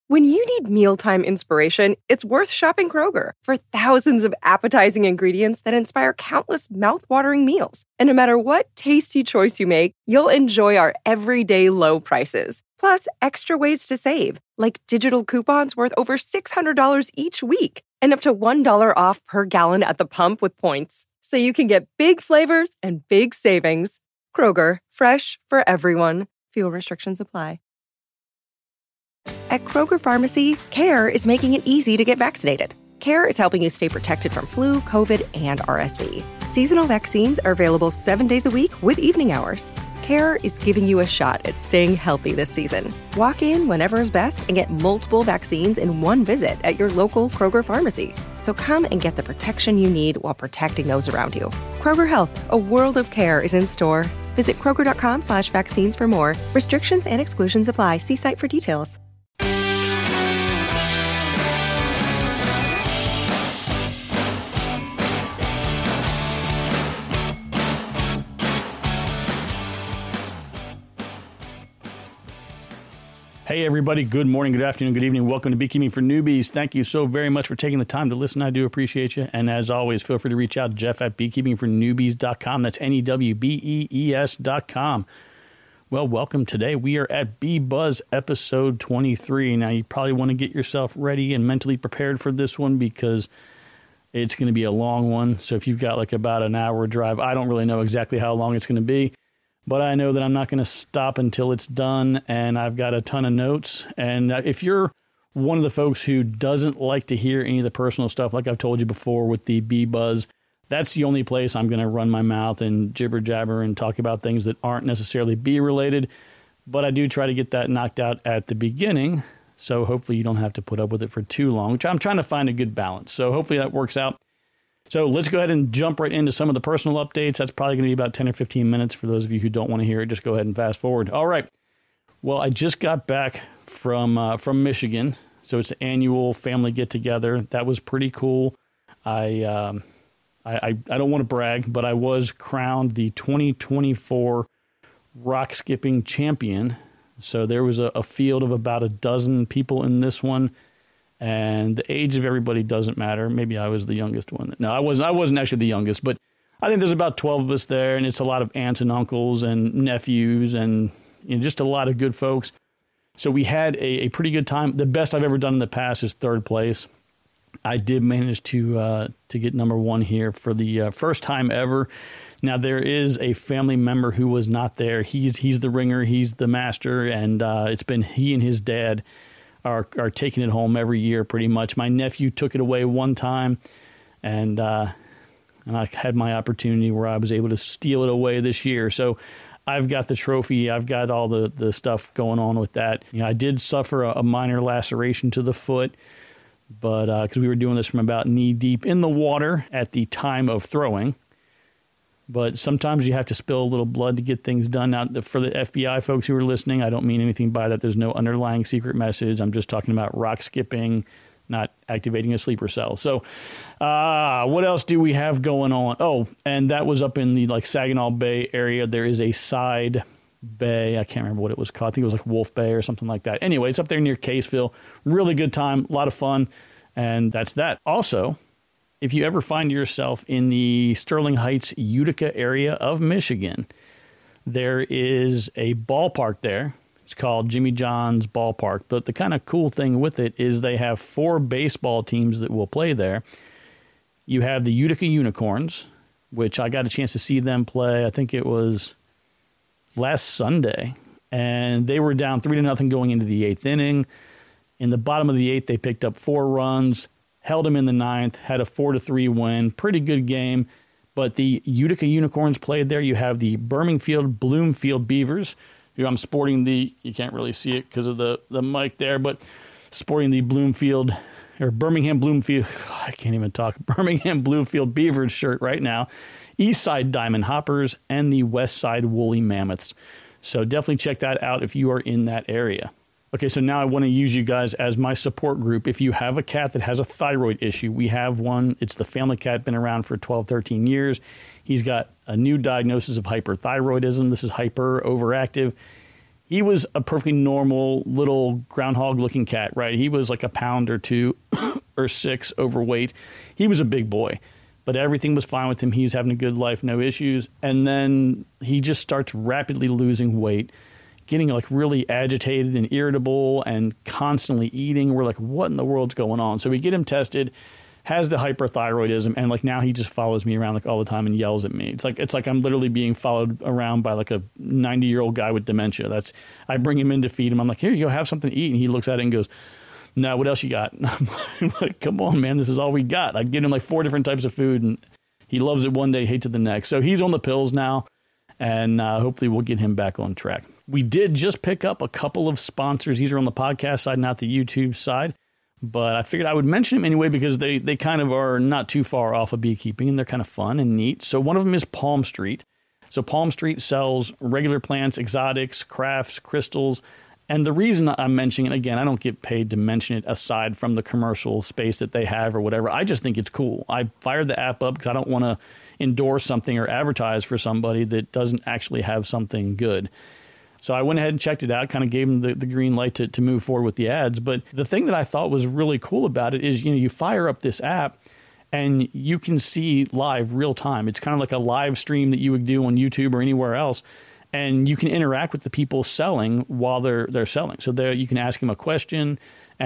When you need mealtime inspiration, it's worth shopping Kroger for thousands of appetizing ingredients that inspire countless mouth-watering meals. And no matter what tasty choice you make, you'll enjoy our everyday low prices. Plus, extra ways to save, like digital coupons worth over $600 each week and up to $1 off per gallon at the pump with points. So you can get big flavors and big savings. Kroger, fresh for everyone. Fuel restrictions apply. At Kroger Pharmacy, CARE is making it easy to get vaccinated. CARE is helping you stay protected from flu, COVID, and RSV. Seasonal vaccines are available 7 days a week with evening hours. CARE is giving you a shot at staying healthy this season. Walk in whenever is best and get multiple vaccines in one visit at your local Kroger Pharmacy. So come and get the protection you need while protecting those around you. Kroger Health, a world of care is in store. Visit Kroger.com/vaccines for more. Restrictions and exclusions apply. See site for details. Hey, everybody. Good morning, good afternoon, good evening. Welcome to Beekeeping for Newbies. Thank you so very much for taking the time to listen. I do appreciate you. And as always, feel free to reach out to Jeff at beekeepingfornewbies.com. That's NEWBEES.com. Well, welcome today. We are at Bee Buzz episode 23. Now, you probably want to get yourself ready and mentally prepared for this one because it's going to be a long one. So if you've got like about an hour drive, I don't really know exactly how long it's going to be. But I know that I'm not going to stop until it's done, and I've got a ton of notes. And if you're one of the folks who doesn't like to hear any of the personal stuff, like I've told you before with the Bee Buzz, that's the only place I'm going to run my mouth and jibber jabber and talk about things that aren't necessarily bee related. But I do try to get that knocked out at the beginning, so hopefully you don't have to put up with it for too long, which I'm trying to find a good balance. So hopefully that works out. So let's go ahead and jump right into some of the personal updates. That's probably going to be about 10 or 15 minutes. For those of you who don't want to hear it, just go ahead and fast forward. All right. Well, I just got back from Michigan. So it's the annual family get together. That was pretty cool. I don't want to brag, but I was crowned the 2024 rock skipping champion. So there was a field of about a dozen people in this one. And the age of everybody doesn't matter. Maybe I was the youngest one. No, I wasn't actually the youngest, but I think there's about 12 of us there, and it's a lot of aunts and uncles and nephews and just a lot of good folks. So we had a pretty good time. The best I've ever done in the past is third place. I did manage to get number one here for the first time ever. Now, there is a family member who was not there. He's the ringer. He's the master, and it's been he and his dad are taking it home every year pretty much. My nephew took it away one time, and I had my opportunity where I was able to steal it away this year. So I've got the trophy. I've got all the stuff going on with that. I did suffer a minor laceration to the foot, but because we were doing this from about knee deep in the water at the time of throwing. But sometimes you have to spill a little blood to get things done. Now, for the FBI folks who are listening, I don't mean anything by that. There's no underlying secret message. I'm just talking about rock skipping, not activating a sleeper cell. So what else do we have going on? Oh, and that was up in the Saginaw Bay area. There is a side bay. I can't remember what it was called. I think it was like Wolf Bay or something like that. Anyway, it's up there near Caseville. Really good time, a lot of fun. And that's that. Also, if you ever find yourself in the Sterling Heights, Utica area of Michigan, there is a ballpark there. It's called Jimmy John's Ballpark. But the kind of cool thing with it is they have 4 baseball teams that will play there. You have the Utica Unicorns, which I got a chance to see them play. I think it was last Sunday. And they were down 3-0 going into the 8th inning. In the bottom of the 8th, they picked up 4 runs. Held them in the 9th, had a 4-3 win. Pretty good game. But the Utica Unicorns played there. You have the Bloomfield Beavers. I'm sporting you can't really see it because of the mic there, but sporting the Birmingham Bloomfield, I can't even talk, Birmingham Bloomfield Beavers shirt right now. East Side Diamond Hoppers and the West Side Woolly Mammoths. So definitely check that out if you are in that area. Okay, so now I want to use you guys as my support group. If you have a cat that has a thyroid issue, we have one. It's the family cat, been around for 12, 13 years. He's got a new diagnosis of hyperthyroidism. This is hyper overactive. he was a perfectly normal little groundhog looking cat, right? He was like a pound or 2 or 6 overweight. He was a big boy, but everything was fine with him. He was having a good life, no issues. And then he just starts rapidly losing weight, getting like really agitated and irritable and constantly eating. We're like, what in the world's going on? So we get him tested, has the hyperthyroidism, and like now he just follows me around like all the time and yells at me. It's like I'm literally being followed around by like a 90-year-old guy with dementia. I bring him in to feed him. I'm like, here you go, have something to eat. And he looks at it and goes, no, what else you got? And I'm like, come on, man, this is all we got. I get him like 4 different types of food, and he loves it one day, hates it the next. So he's on the pills now, and hopefully we'll get him back on track. We did just pick up a couple of sponsors. These are on the podcast side, not the YouTube side. But I figured I would mention them anyway because they kind of are not too far off of beekeeping, and they're kind of fun and neat. So one of them is Palm Street. So Palm Street sells regular plants, exotics, crafts, crystals. And the reason I'm mentioning it, again, I don't get paid to mention it aside from the commercial space that they have or whatever. I just think it's cool. I fired the app up because I don't want to endorse something or advertise for somebody that doesn't actually have something good. So I went ahead and checked it out, kind of gave them the green light to move forward with the ads. But the thing that I thought was really cool about it is, you fire up this app and you can see live real time. It's kind of like a live stream that you would do on YouTube or anywhere else. And you can interact with the people selling while they're selling. So there you can ask them a question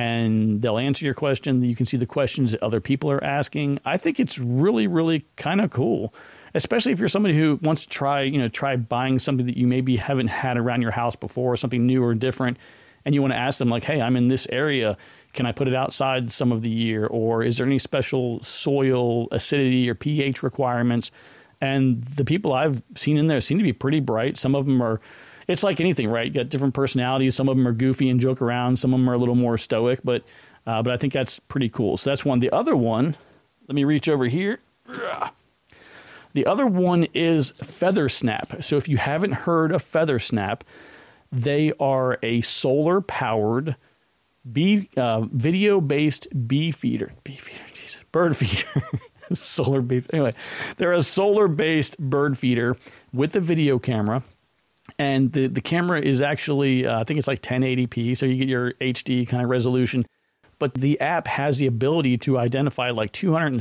and they'll answer your question. You can see the questions that other people are asking. I think it's really, really kind of cool. Especially if you're somebody who wants to try buying something that you maybe haven't had around your house before, something new or different, and you want to ask them like, hey, I'm in this area. Can I put it outside some of the year? Or is there any special soil acidity or pH requirements? And the people I've seen in there seem to be pretty bright. Some of them are, it's like anything, right? You got different personalities. Some of them are goofy and joke around. Some of them are a little more stoic, but I think that's pretty cool. So that's one. The other one, let me reach over here. The other one is Feathersnap. So if you haven't heard of Feathersnap, they are a solar-powered video-based bird feeder. Anyway, they're a solar-based bird feeder with a video camera. And the camera is actually, I think it's like 1080p, so you get your HD kind of resolution. But the app has the ability to identify like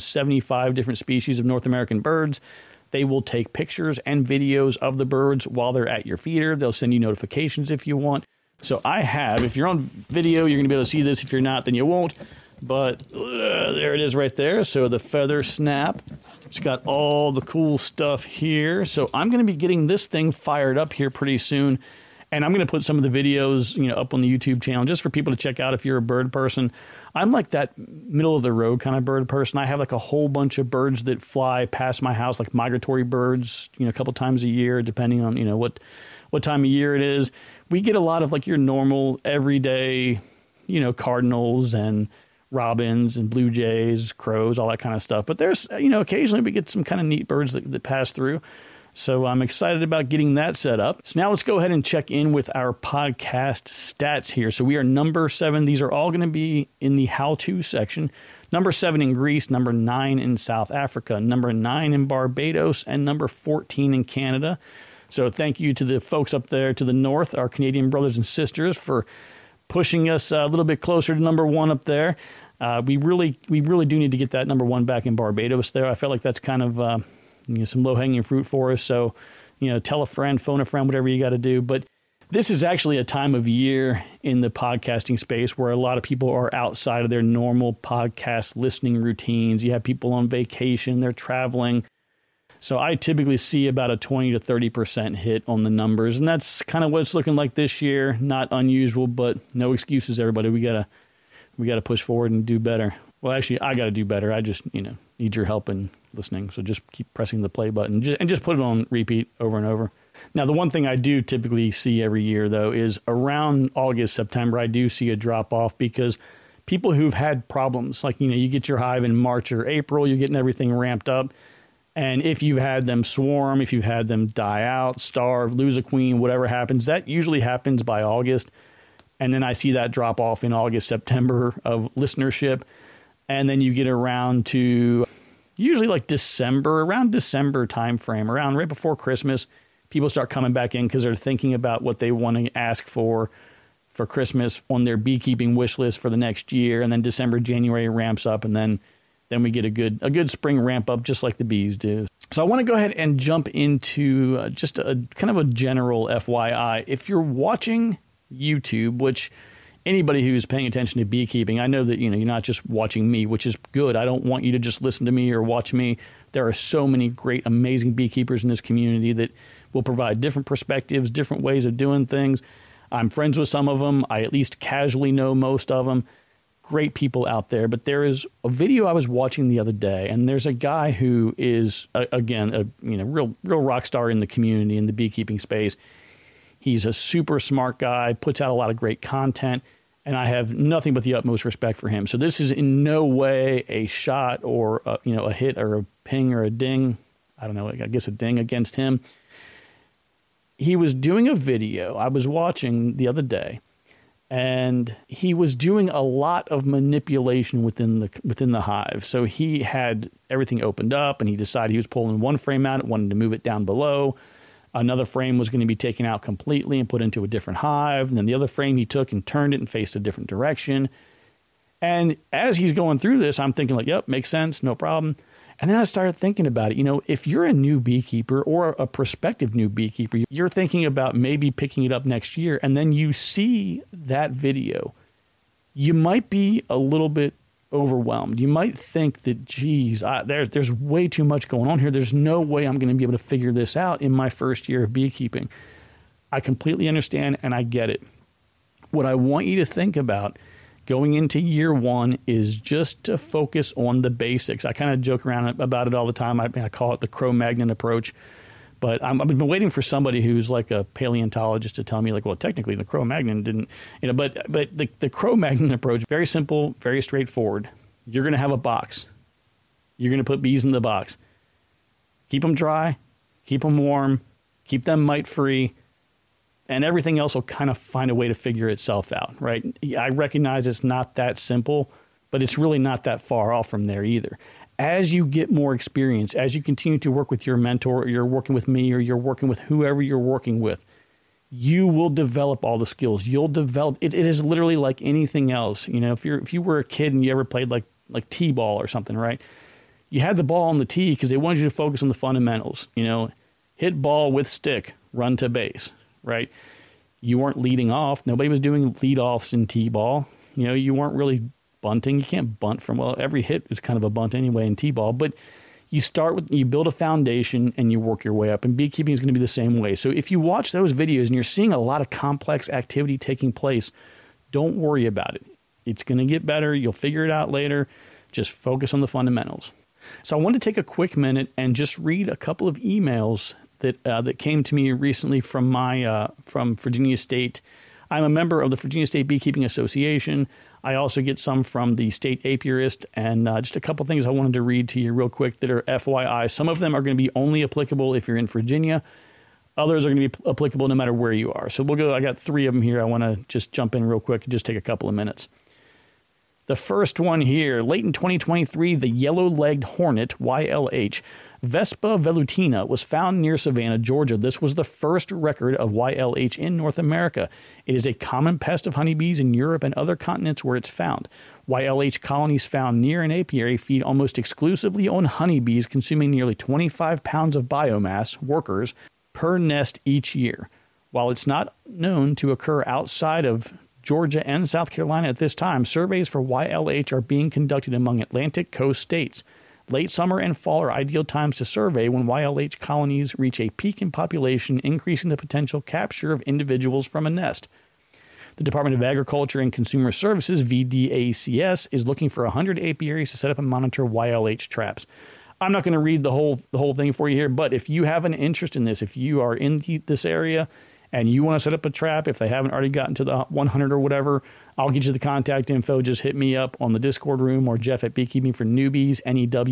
275 different species of North American birds. They will take pictures and videos of the birds while they're at your feeder. They'll send you notifications if you want. So if you're on video, you're going to be able to see this. If you're not, then you won't. But there it is right there. So the Feathersnap, it's got all the cool stuff here. So I'm going to be getting this thing fired up here pretty soon. And I'm going to put some of the videos, up on the YouTube channel just for people to check out if you're a bird person. I'm like that middle of the road kind of bird person. I have like a whole bunch of birds that fly past my house, like migratory birds, a couple times a year, depending on, what time of year it is. We get a lot of like your normal everyday, cardinals and robins and blue jays, crows, all that kind of stuff. But there's, occasionally we get some kind of neat birds that pass through. So I'm excited about getting that set up. So now let's go ahead and check in with our podcast stats here. So we are number 7. These are all going to be in the how-to section. Number 7 in Greece, number 9 in South Africa, number 9 in Barbados, and number 14 in Canada. So thank you to the folks up there to the north, our Canadian brothers and sisters, for pushing us a little bit closer to number 1 up there. We really do need to get that number 1 back in Barbados there. I felt like that's kind of some low-hanging fruit for us. So, tell a friend, phone a friend, whatever you got to do. But this is actually a time of year in the podcasting space where a lot of people are outside of their normal podcast listening routines. You have people on vacation, they're traveling. So I typically see about a 20 to 30% hit on the numbers. And that's kind of what it's looking like this year. Not unusual, but no excuses, everybody. We gotta push forward and do better. Well, actually, I got to do better. I just, need your help in listening. So just keep pressing the play button and just put it on repeat over and over. Now, the one thing I do typically see every year, though, is around August, September, I do see a drop off because people who've had problems, like, you get your hive in March or April, you're getting everything ramped up. And if you've had them swarm, if you've had them die out, starve, lose a queen, whatever happens, that usually happens by August. And then I see that drop off in August, September of listenership. And then you get around to usually like December, around December time frame, around right before Christmas, people start coming back in because they're thinking about what they want to ask for Christmas on their beekeeping wish list for the next year. And then December, January ramps up, and then we get a good spring ramp up, just like the bees do. So I want to go ahead and jump into just a kind of a general FYI. If you're watching YouTube, which anybody who's paying attention to beekeeping, I know that you're not just watching me, which is good. I don't want you to just listen to me or watch me. There are so many great, amazing beekeepers in this community that will provide different perspectives, different ways of doing things. I'm friends with some of them. I at least casually know most of them. Great people out there. But there is a video I was watching the other day, and there's a guy who is, again, a real rock star in the community, in the beekeeping space. He's a super smart guy, puts out a lot of great content, and I have nothing but the utmost respect for him. So this is in no way a shot or a hit or a ping or a ding. I don't know, I guess a ding against him. He was doing a video I was watching the other day, and he was doing a lot of manipulation within the hive. So he had everything opened up, and he decided he was pulling one frame out, wanted to move it down below. Another frame was going to be taken out completely and put into a different hive. And then the other frame he took and turned it and faced a different direction. And as he's going through this, I'm thinking like, yep, makes sense, no problem. And then I started thinking about it. If you're a new beekeeper or a prospective new beekeeper, you're thinking about maybe picking it up next year, and then you see that video, you might be a little bit overwhelmed. You might think that, geez, there's way too much going on here. There's no way I'm going to be able to figure this out in my first year of beekeeping. I completely understand, and I get it. What I want you to think about going into year one is just to focus on the basics. I kind of joke around about it all the time. I call it the Cro-Magnon approach. But I've been waiting for somebody who's like a paleontologist to tell me, like, well, technically the Cro-Magnon didn't, but the Cro-Magnon approach, very simple, very straightforward. You're going to have a box. You're going to put bees in the box. Keep them dry, keep them warm, keep them mite-free, and everything else will kind of find a way to figure itself out, right? I recognize it's not that simple, but it's really not that far off from there either. As you get more experience, as you continue to work with your mentor, or you're working with me, or you're working with whoever you're working with, you will develop all the skills. You'll develop. It is literally like anything else. If you were a kid and you ever played like t-ball or something, right? You had the ball on the tee because they wanted you to focus on the fundamentals. Hit ball with stick, run to base, right? You weren't leading off. Nobody was doing lead-offs in t-ball. You weren't really bunting. You can't bunt every hit is kind of a bunt anyway in t-ball, but you build a foundation and you work your way up, and beekeeping is going to be the same way. So if you watch those videos and you're seeing a lot of complex activity taking place, don't worry about it. It's going to get better. You'll figure it out later. Just focus on the fundamentals. So I want to take a quick minute and just read a couple of emails that came to me recently from Virginia State. I'm a member of the Virginia State Beekeeping Association. I also get some from the State Apiarist, and just a couple things I wanted to read to you real quick that are FYI. Some of them are going to be only applicable if you're in Virginia. Others are going to be applicable no matter where you are. So we'll go. I got 3 of them here. I want to just jump in real quick and just take a couple of minutes. The first one here, late in 2023, the yellow-legged hornet, YLH, Vespa velutina, was found near Savannah, Georgia. This was the first record of YLH in North America. It is a common pest of honeybees in Europe and other continents where it's found. YLH colonies found near an apiary feed almost exclusively on honeybees, consuming nearly 25 pounds of biomass, workers, per nest each year. While it's not known to occur outside of Georgia and South Carolina at this time, surveys for YLH are being conducted among Atlantic coast states. Late summer and fall are ideal times to survey when YLH colonies reach a peak in population, increasing the potential capture of individuals from a nest. The Department of Agriculture and Consumer Services, VDACS, is looking for 100 apiaries to set up and monitor YLH traps. I'm not going to read the whole thing for you here, but if you have an interest in this, if you are in this area and you want to set up a trap, if they haven't already gotten to the 100 or whatever, I'll get you the contact info. Just hit me up on the Discord room or Jeff at Beekeeping for Newbies,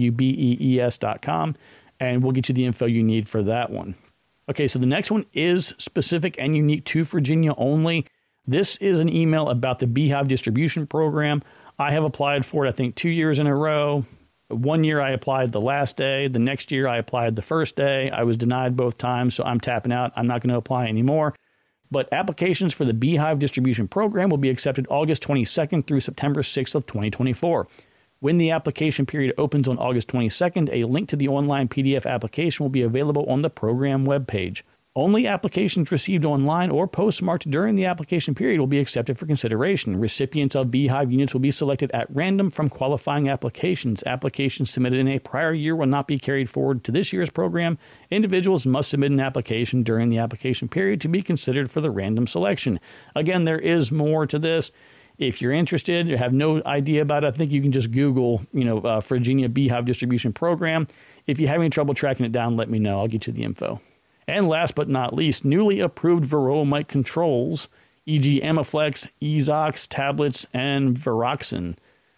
NEWBEES.com, and we'll get you the info you need for that one. Okay, so the next one is specific and unique to Virginia only. This is an email about the Beehive Distribution Program. I have applied for it, I think, 2 years in a row. 1 year I applied the last day. The next year I applied the first day. I was denied both times, so I'm tapping out. I'm not going to apply anymore. But applications for the Beehive distribution program will be accepted August 22nd through September 6th of 2024. When the application period opens on August 22nd, a link to the online PDF application will be available on the program webpage. Only applications received online or postmarked during the application period will be accepted for consideration. Recipients of Beehive units will be selected at random from qualifying applications. Applications submitted in a prior year will not be carried forward to this year's program. Individuals must submit an application during the application period to be considered for the random selection. Again, there is more to this. If you're interested, you have no idea about it, I think you can just Google, Virginia Beehive Distribution Program. If you have any trouble tracking it down, let me know. I'll get you the info. And last but not least, newly approved Varroa mite controls, e.g. Amaflex, Ezox tablets, and Viroxin.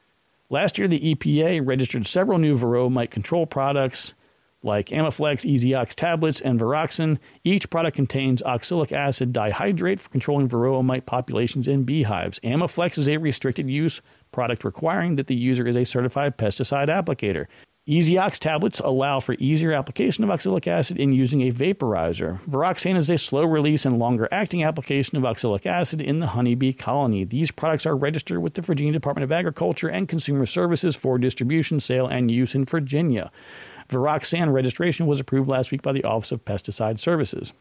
Last year, the EPA registered several new Varroa mite control products like Amaflex, Ezox tablets, and Viroxin. Each product contains oxalic acid dihydrate for controlling Varroa mite populations in beehives. Amaflex is a restricted use product requiring that the user is a certified pesticide applicator. Ezox tablets allow for easier application of oxalic acid in using a vaporizer. Viroxin is a slow-release and longer-acting application of oxalic acid in the honeybee colony. These products are registered with the Virginia Department of Agriculture and Consumer Services for distribution, sale, and use in Virginia. Viroxin registration was approved last week by the Office of Pesticide Services.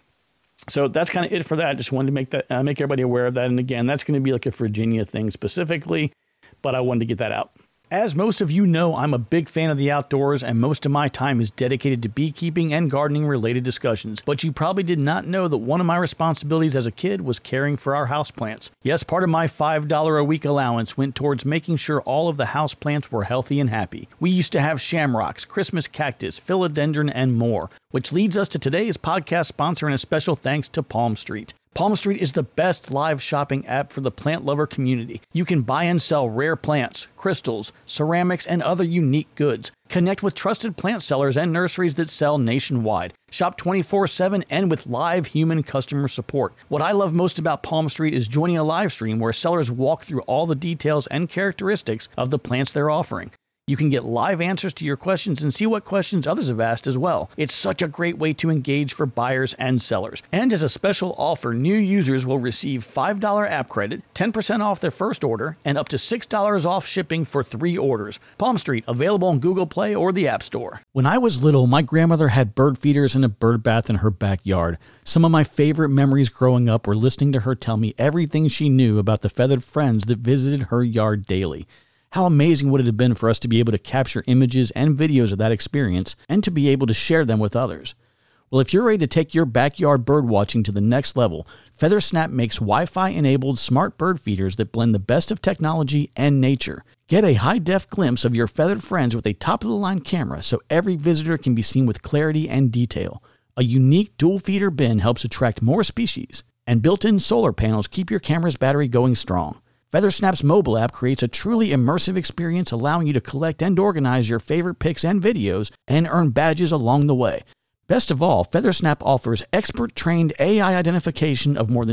So that's kind of it for that. Just wanted to make everybody aware of that. And again, that's going to be like a Virginia thing specifically, but I wanted to get that out. As most of you know, I'm a big fan of the outdoors, and most of my time is dedicated to beekeeping and gardening related discussions. But you probably did not know that one of my responsibilities as a kid was caring for our houseplants. Yes, part of my $5 a week allowance went towards making sure all of the houseplants were healthy and happy. We used to have shamrocks, Christmas cactus, philodendron, and more, which leads us to today's podcast sponsor, and a special thanks to Palm Street. Palm Street is the best live shopping app for the plant lover community. You can buy and sell rare plants, crystals, ceramics, and other unique goods. Connect with trusted plant sellers and nurseries that sell nationwide. Shop 24/7 and with live human customer support. What I love most about Palm Street is joining a live stream where sellers walk through all the details and characteristics of the plants they're offering. You can get live answers to your questions and see what questions others have asked as well. It's such a great way to engage for buyers and sellers. And as a special offer, new users will receive $5 app credit, 10% off their first order, and up to $6 off shipping for 3 orders. Palm Street, available on Google Play or the App Store. When I was little, my grandmother had bird feeders and a bird bath in her backyard. Some of my favorite memories growing up were listening to her tell me everything she knew about the feathered friends that visited her yard daily. How amazing would it have been for us to be able to capture images and videos of that experience and to be able to share them with others? Well, if you're ready to take your backyard bird watching to the next level, FeatherSnap makes Wi-Fi-enabled smart bird feeders that blend the best of technology and nature. Get a high-def glimpse of your feathered friends with a top-of-the-line camera so every visitor can be seen with clarity and detail. A unique dual feeder bin helps attract more species, and built-in solar panels keep your camera's battery going strong. FeatherSnap's mobile app creates a truly immersive experience, allowing you to collect and organize your favorite pics and videos and earn badges along the way. Best of all, FeatherSnap offers expert-trained AI identification of more than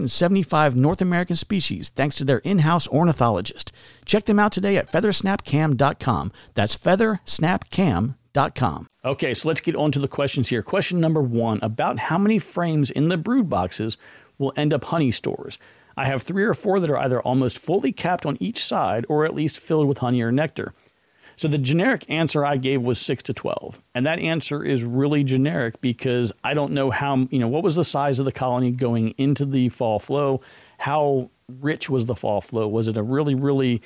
275 North American species thanks to their in-house ornithologist. Check them out today at feathersnapcam.com. That's feathersnapcam.com. Okay, so let's get on to the questions here. Question number 1, about how many frames in the brood boxes will end up honey stores. I have 3 or 4 that are either almost fully capped on each side or at least filled with honey or nectar. So the generic answer I gave was 6 to 12. And that answer is really generic because I don't know what was the size of the colony going into the fall flow? How rich was the fall flow? Was it a really, really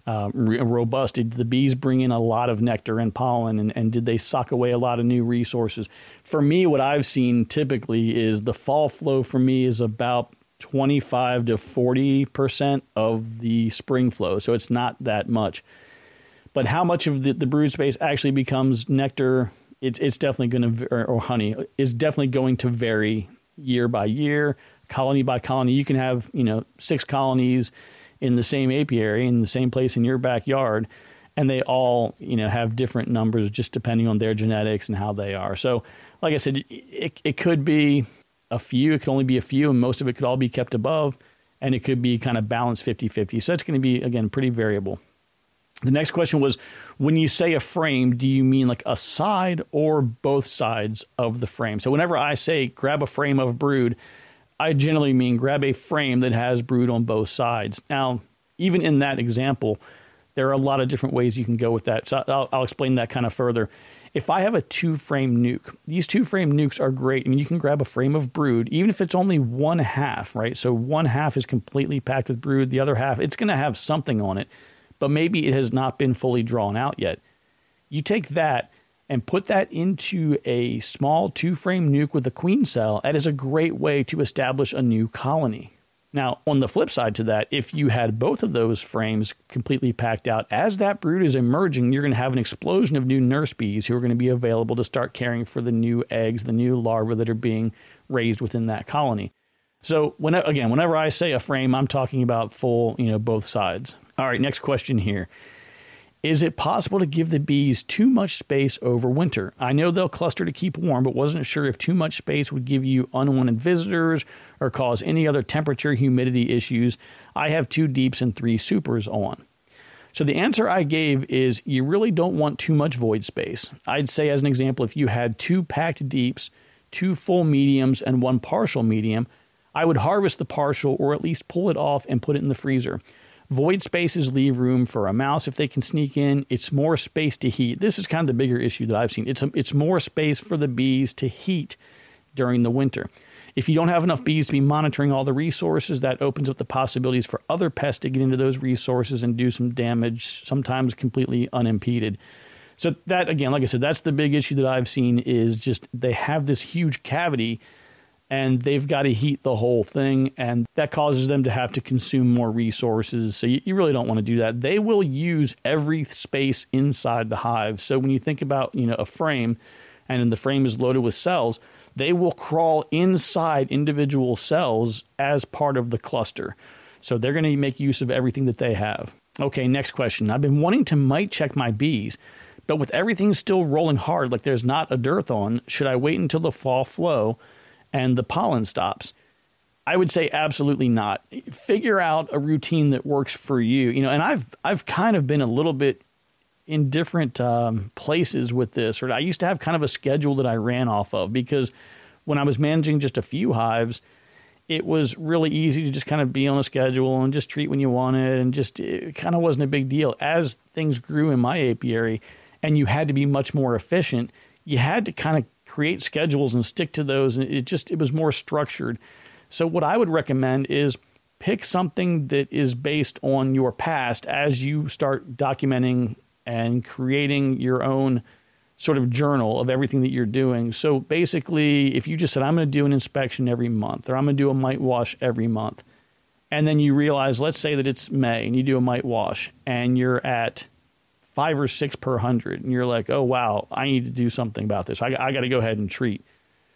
robust? Did the bees bring in a lot of nectar and pollen, and did they suck away a lot of new resources? For me, what I've seen typically is the fall flow for me is about 25 to 40% of the spring flow. So it's not that much. But how much of the brood space actually becomes nectar, it's definitely going to, or honey, is definitely going to vary year by year, colony by colony. You can have, 6 colonies in the same apiary in the same place in your backyard, and they all, have different numbers just depending on their genetics and how they are. So like I said, it could be a few, it could only be a few, and most of it could all be kept above, and it could be kind of balanced 50-50. So it's going to be, again, pretty variable. The next question was, when you say a frame, do you mean like a side or both sides of the frame? So whenever I say grab a frame of brood, I generally mean grab a frame that has brood on both sides. Now, even in that example, there are a lot of different ways you can go with that. So I'll explain that kind of further. If I have a 2-frame nuke, these 2-frame nukes are great. I mean, you can grab a frame of brood, even if it's only one half, right? So one half is completely packed with brood. The other half, it's going to have something on it, but maybe it has not been fully drawn out yet. You take that and put that into a small 2-frame nuke with a queen cell. That is a great way to establish a new colony. Now, on the flip side to that, if you had both of those frames completely packed out, as that brood is emerging, you're going to have an explosion of new nurse bees who are going to be available to start caring for the new eggs, the new larvae that are being raised within that colony. So, whenever I say a frame, I'm talking about full, both sides. All right, next question here. Is it possible to give the bees too much space over winter? I know they'll cluster to keep warm, but wasn't sure if too much space would give you unwanted visitors or cause any other temperature, humidity issues. I have 2 deeps and 3 supers on. So the answer I gave is you really don't want too much void space. I'd say, as an example, if you had 2 packed deeps, 2 full mediums, and 1 partial medium, I would harvest the partial or at least pull it off and put it in the freezer. Void spaces leave room for a mouse if they can sneak in. It's more space to heat. This is kind of the bigger issue that I've seen. It's more space for the bees to heat during the winter. If you don't have enough bees to be monitoring all the resources, that opens up the possibilities for other pests to get into those resources and do some damage, sometimes completely unimpeded. So that, again, like I said, that's the big issue that I've seen is just they have this huge cavity and they've got to heat the whole thing, and that causes them to have to consume more resources. So you really don't want to do that. They will use every space inside the hive. So when you think about, a frame, and the frame is loaded with cells, they will crawl inside individual cells as part of the cluster. So they're going to make use of everything that they have. Okay, next question. I've been wanting to mite check my bees, but with everything still rolling hard, like there's not a dearth on, should I wait until the fall flow and the pollen stops? I would say absolutely not. Figure out a routine that works for you. And I've kind of been a little bit in different places with this. Or I used to have kind of a schedule that I ran off of, because when I was managing just a few hives, it was really easy to just kind of be on a schedule and just treat when you wanted, and just it kind of wasn't a big deal. As things grew in my apiary and you had to be much more efficient, you had to kind of create schedules and stick to those, and it was more structured. So what I would recommend is pick something that is based on your past as you start documenting and creating your own sort of journal of everything that you're doing. So basically, if you just said, I'm going to do an inspection every month, or I'm going to do a mite wash every month, and then you realize, let's say that it's May and you do a mite wash and you're at 5 or 6 per 100, and you're like, oh, wow, I need to do something about this. I got to go ahead and treat.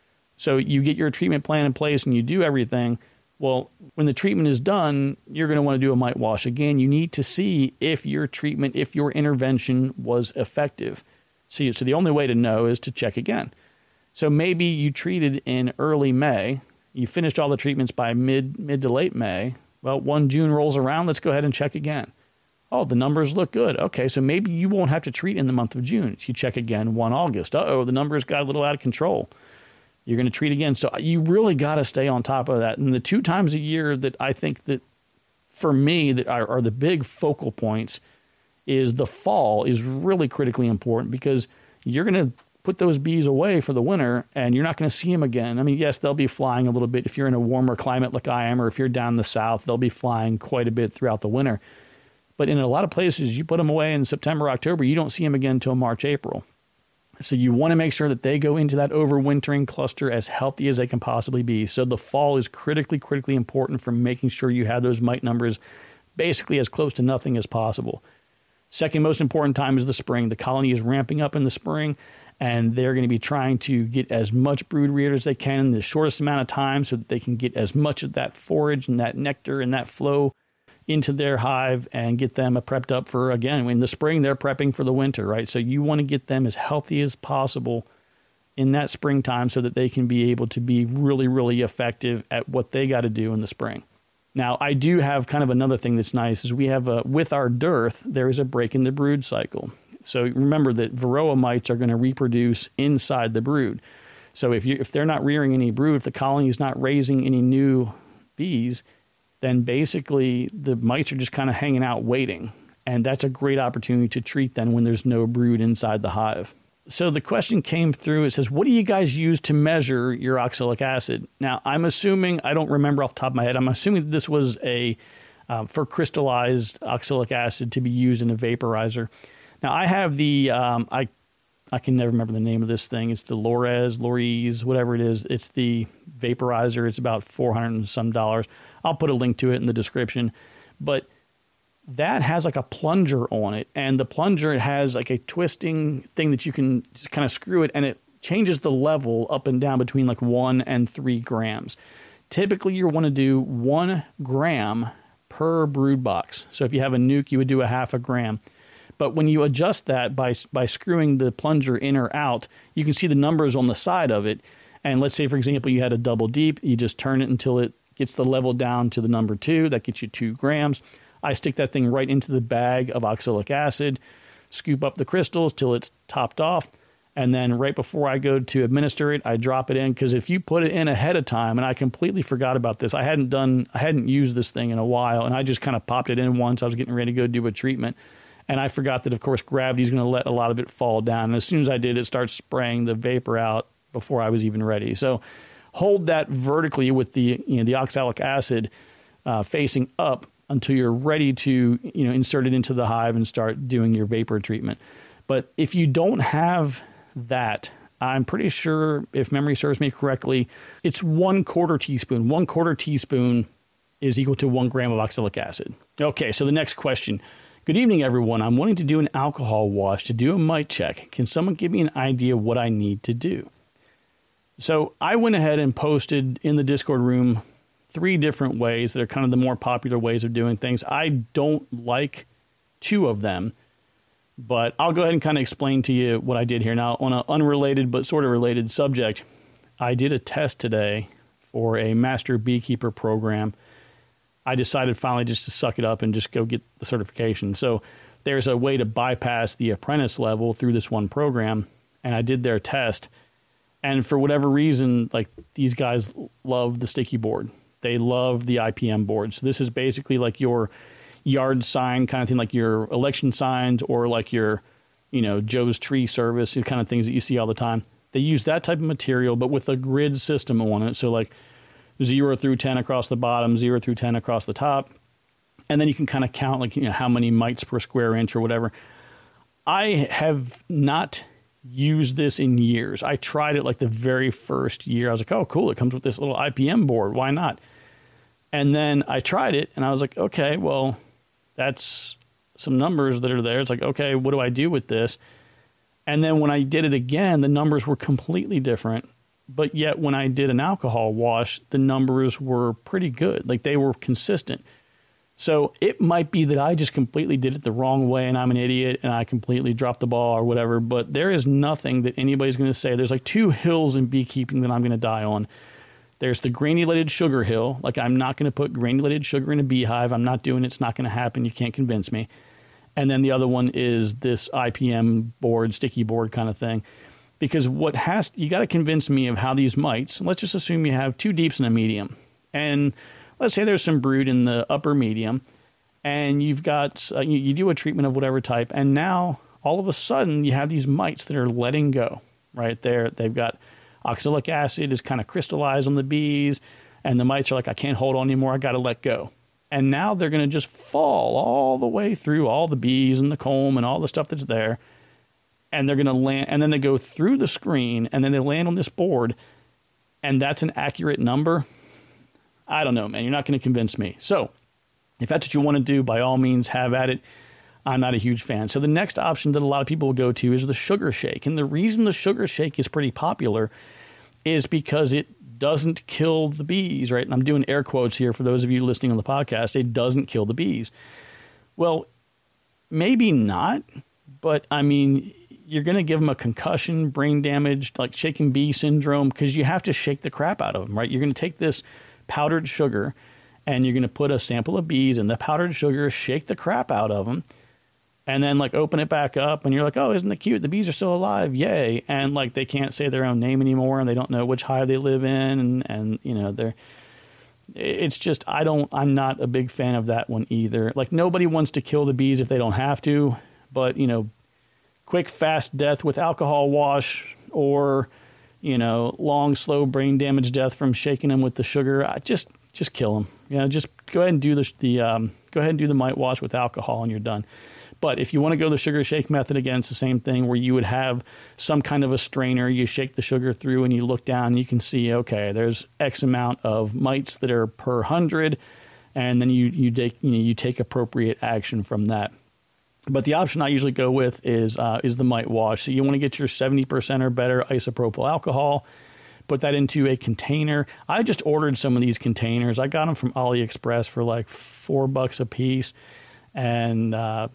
So you get your treatment plan in place and you do everything. Well, when the treatment is done, you're going to want to do a mite wash. Again, you need to see if your treatment, if your intervention was effective. So the only way to know is to check again. So maybe you treated in early May. You finished all the treatments by mid to late May. Well, 1 June rolls around. Let's go ahead and check again. Oh, the numbers look good. Okay, so maybe you won't have to treat in the month of June. So you check again 1 August. Uh-oh, the numbers got a little out of control. You're going to treat again. So you really got to stay on top of that. And the 2 times a year that I think that, for me, that are the big focal points is the fall is really critically important, because you're going to put those bees away for the winter and you're not going to see them again. I mean, yes, they'll be flying a little bit. If you're in a warmer climate like I am, or if you're down in the south, they'll be flying quite a bit throughout the winter. But in a lot of places, you put them away in September, October, you don't see them again until March, April. So you want to make sure that they go into that overwintering cluster as healthy as they can possibly be. So the fall is critically important for making sure you have those mite numbers basically as close to nothing as possible. Second most important time is the spring. The colony is ramping up in the spring, and they're going to be trying to get as much brood reared as they can in the shortest amount of time so that they can get as much of that forage and that nectar and that flow into their hive and get them prepped up for, again, in the spring, they're prepping for the winter, right? So you want to get them as healthy as possible in that springtime so that they can be able to be really, really effective at what they got to do in the spring. Now, I do have kind of another thing that's nice is we have with our dearth, there is a break in the brood cycle. So remember that Varroa mites are going to reproduce inside the brood. So if they're not rearing any brood, if the colony is not raising any new bees, then basically the mites are just kind of hanging out waiting. And that's a great opportunity to treat them when there's no brood inside the hive. So the question came through. It says, what do you guys use to measure your oxalic acid? Now, I'm assuming, I don't remember off the top of my head, I'm assuming that this was for crystallized oxalic acid to be used in a vaporizer. Now, I have the, I can never remember the name of this thing. It's the Lorez, whatever it is. It's the vaporizer. It's about $400 and some. I'll put a link to it in the description. But that has like a plunger on it, and the plunger has like a twisting thing that you can just kind of screw it, and it changes the level up and down between like 1 and 3 grams. Typically, you want to do 1 gram per brood box. So if you have a nuke, you would do a half a gram. But when you adjust that by screwing the plunger in or out, you can see the numbers on the side of it. And let's say, for example, you had a double deep, you just turn it until it gets the level down to the number 2. That gets you 2 grams. I stick that thing right into the bag of oxalic acid, scoop up the crystals till it's topped off, and then right before I go to administer it, I drop it in, because if you put it in ahead of time, and I completely forgot about this, I hadn't used this thing in a while, and I just kind of popped it in once. I was getting ready to go do a treatment, and I forgot that, of course, gravity is going to let a lot of it fall down, and as soon as I did, it starts spraying the vapor out before I was even ready. So hold that vertically with the oxalic acid facing up until you're ready to insert it into the hive and start doing your vapor treatment. But if you don't have that, I'm pretty sure, if memory serves me correctly, it's 1/4 teaspoon. 1/4 teaspoon is equal to 1 gram of oxalic acid. Okay, so the next question. Good evening, everyone. I'm wanting to do an alcohol wash to do a mite check. Can someone give me an idea of what I need to do? So I went ahead and posted in the Discord room 3 different ways that are kind of the more popular ways of doing things. I don't like 2 of them, but I'll go ahead and kind of explain to you what I did here. Now, on an unrelated but sort of related subject, I did a test today for a master beekeeper program. I decided finally just to suck it up and just go get the certification. So there's a way to bypass the apprentice level through this one program, and I did their test. And for whatever reason, like, these guys love the sticky board. They love the IPM board. So this is basically like your yard sign kind of thing, like your election signs or like your, Joe's Tree Service, the kind of things that you see all the time. They use that type of material, but with a grid system on it. So like 0 through 10 across the bottom, 0 through 10 across the top. And then you can kind of count like, how many mites per square inch or whatever. I have not used this in years. I tried it like the very first year. I was like, oh, cool. It comes with this little IPM board. Why not? And then I tried it and I was like, okay, well, that's some numbers that are there. It's like, okay, what do I do with this? And then when I did it again, the numbers were completely different. But yet when I did an alcohol wash, the numbers were pretty good. Like, they were consistent. So it might be that I just completely did it the wrong way and I'm an idiot and I completely dropped the ball or whatever. But there is nothing that anybody's going to say. There's like 2 hills in beekeeping that I'm going to die on. There's the granulated sugar hill. Like, I'm not going to put granulated sugar in a beehive. I'm not doing it. It's not going to happen. You can't convince me. And then the other one is this IPM board, sticky board kind of thing. Because you got to convince me of how these mites, let's just assume you have 2 deeps and a medium. And let's say there's some brood in the upper medium. And you've got, you do a treatment of whatever type. And now, all of a sudden, you have these mites that are letting go right there. They've got oxalic acid is kind of crystallized on the bees, and the mites are like, I can't hold on anymore. I got to let go. And now they're going to just fall all the way through all the bees and the comb and all the stuff that's there. And they're going to land, and then they go through the screen, and then they land on this board, and that's an accurate number. I don't know, man. You're not going to convince me. So if that's what you want to do, by all means, have at it. I'm not a huge fan. So the next option that a lot of people will go to is the sugar shake. And the reason the sugar shake is pretty popular is because it doesn't kill the bees, right? And I'm doing air quotes here for those of you listening on the podcast. It doesn't kill the bees. Well, maybe not, but I mean, you're going to give them a concussion, brain damage, like shaken bee syndrome, because you have to shake the crap out of them, right? You're going to take this powdered sugar and you're going to put a sample of bees in the powdered sugar, shake the crap out of them, and then like open it back up, and you're like, oh, isn't it cute? The bees are still alive. Yay. And like they can't say their own name anymore, and they don't know which hive they live in. And you know, it's just, I'm not a big fan of that one either. Like nobody wants to kill the bees if they don't have to, but you know, quick, fast death with alcohol wash, or, you know, long, slow brain damage death from shaking them with the sugar. Just kill them. You know, just go ahead and do go ahead and do the mite wash with alcohol, and you're done. But if you want to go the sugar shake method, again, it's the same thing where you would have some kind of a strainer. You shake the sugar through and you look down and you can see, okay, there's X amount of mites that are per 100. And then you take appropriate action from that. But the option I usually go with is the mite wash. So you want to get your 70% or better isopropyl alcohol, put that into a container. I just ordered some of these containers. I got them from AliExpress for like $4 a piece. And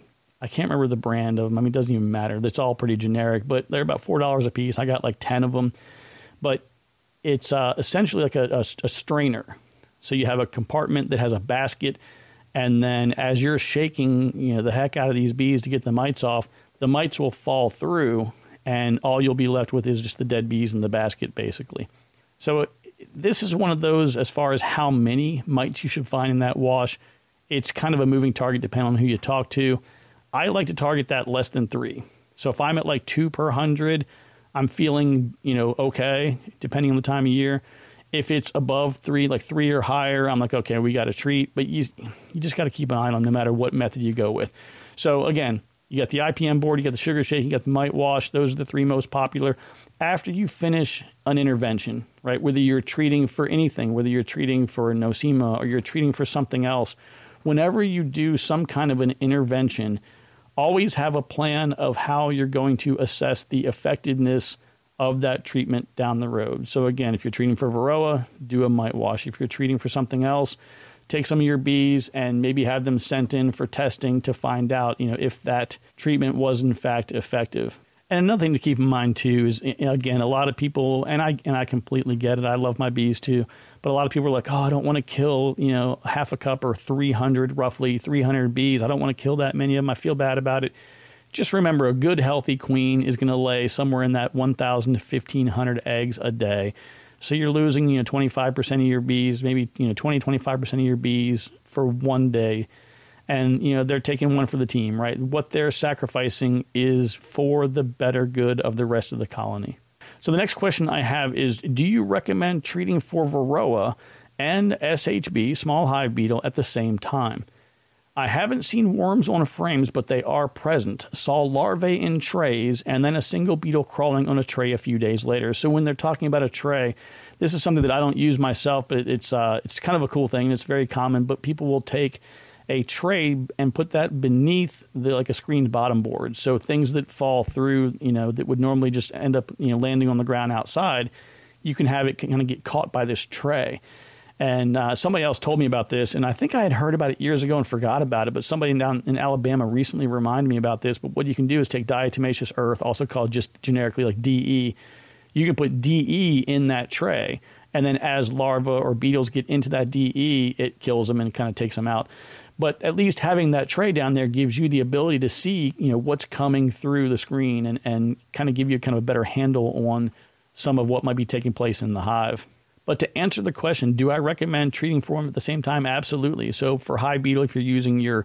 I can't remember the brand of them. I mean, it doesn't even matter. It's all pretty generic, but they're about $4 a piece. I got like 10 of them. But it's essentially like a strainer. So you have a compartment that has a basket, and then as you're shaking, you know, the heck out of these bees to get the mites off, the mites will fall through, and all you'll be left with is just the dead bees in the basket, basically. So this is one of those, as far as how many mites you should find in that wash, it's kind of a moving target depending on who you talk to. I like to target that less than 3. So if I'm at like 2 per 100, I'm feeling, you know, okay, depending on the time of year. If it's above 3, like 3 or higher, I'm like, okay, we got to treat. But you just got to keep an eye on them no matter what method you go with. So again, you got the IPM board, you got the sugar shake, you got the mite wash. Those are the 3 most popular. After you finish an intervention, right, whether you're treating for anything, whether you're treating for nosema or you're treating for something else, whenever you do some kind of an intervention, always have a plan of how you're going to assess the effectiveness of that treatment down the road. So again, if you're treating for Varroa, do a mite wash. If you're treating for something else, take some of your bees and maybe have them sent in for testing to find out, you know, if that treatment was in fact effective. And another thing to keep in mind too is, again, a lot of people, and I completely get it. I love my bees too, but a lot of people are like, oh, I don't want to kill, you know, half a cup or roughly 300 bees. I don't want to kill that many of them. I feel bad about it. Just remember, a good, healthy queen is going to lay somewhere in that 1,000 to 1,500 eggs a day. So you're losing, you know, 25% of your bees, maybe, you know, 25% of your bees for one day. And, you know, they're taking one for the team, right? What they're sacrificing is for the better good of the rest of the colony. So the next question I have is, do you recommend treating for Varroa and SHB, small hive beetle, at the same time? I haven't seen worms on frames, but they are present. Saw larvae in trays and then a single beetle crawling on a tray a few days later. So when they're talking about a tray, this is something that I don't use myself, but it's kind of a cool thing. It's very common, but people will take a tray and put that beneath like a screened bottom board. So things that fall through, you know, that would normally just end up, you know, landing on the ground outside, you can have it kind of get caught by this tray. And somebody else told me about this, and I think I had heard about it years ago and forgot about it, but somebody down in Alabama recently reminded me about this. But what you can do is take diatomaceous earth, also called just generically like DE. You can put DE in that tray, and then as larvae or beetles get into that DE, it kills them and kind of takes them out. But at least having that tray down there gives you the ability to see, you know, what's coming through the screen and kind of give you kind of a better handle on some of what might be taking place in the hive. But to answer the question, do I recommend treating for them at the same time? Absolutely. So for hive beetle, if you're using your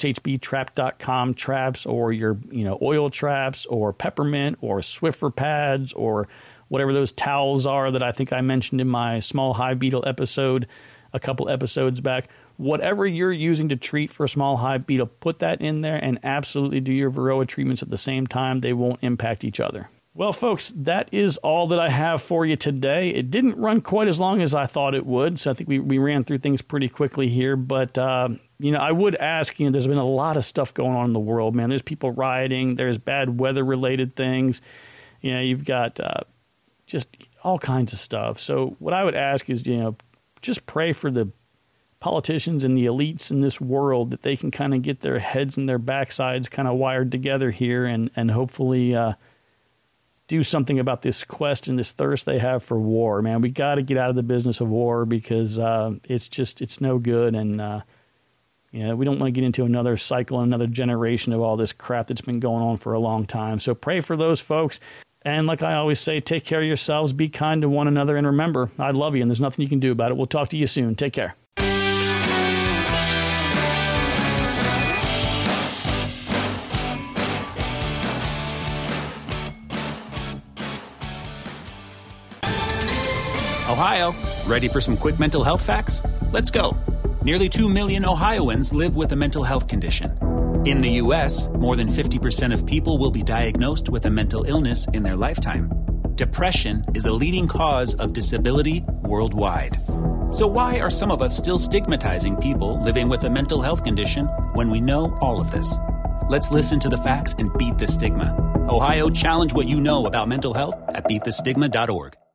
shbtrap.com traps or your, you know, oil traps or peppermint or Swiffer pads or whatever those towels are that I think I mentioned in my small hive beetle episode a couple episodes back, whatever you're using to treat for a small hive beetle, put that in there and absolutely do your Varroa treatments at the same time. They won't impact each other. Well, folks, that is all that I have for you today. It didn't run quite as long as I thought it would, so I think we ran through things pretty quickly here. But, you know, I would ask, you know, there's been a lot of stuff going on in the world, man. There's people rioting. There's bad weather-related things. You know, you've got just all kinds of stuff. So what I would ask is, you know, just pray for the politicians and the elites in this world that they can kind of get their heads and their backsides kind of wired together here and hopefully do something about this quest and this thirst they have for war, man. We got to get out of the business of war because it's no good. And, we don't want to get into another cycle, another generation of all this crap that's been going on for a long time. So pray for those folks. And like I always say, take care of yourselves, be kind to one another, and remember, I love you, and there's nothing you can do about it. We'll talk to you soon. Take care. Ohio, ready for some quick mental health facts? Let's go. Nearly 2 million Ohioans live with a mental health condition. In the U.S., more than 50% of people will be diagnosed with a mental illness in their lifetime. Depression is a leading cause of disability worldwide. So why are some of us still stigmatizing people living with a mental health condition when we know all of this? Let's listen to the facts and beat the stigma. Ohio, challenge what you know about mental health at beatthestigma.org.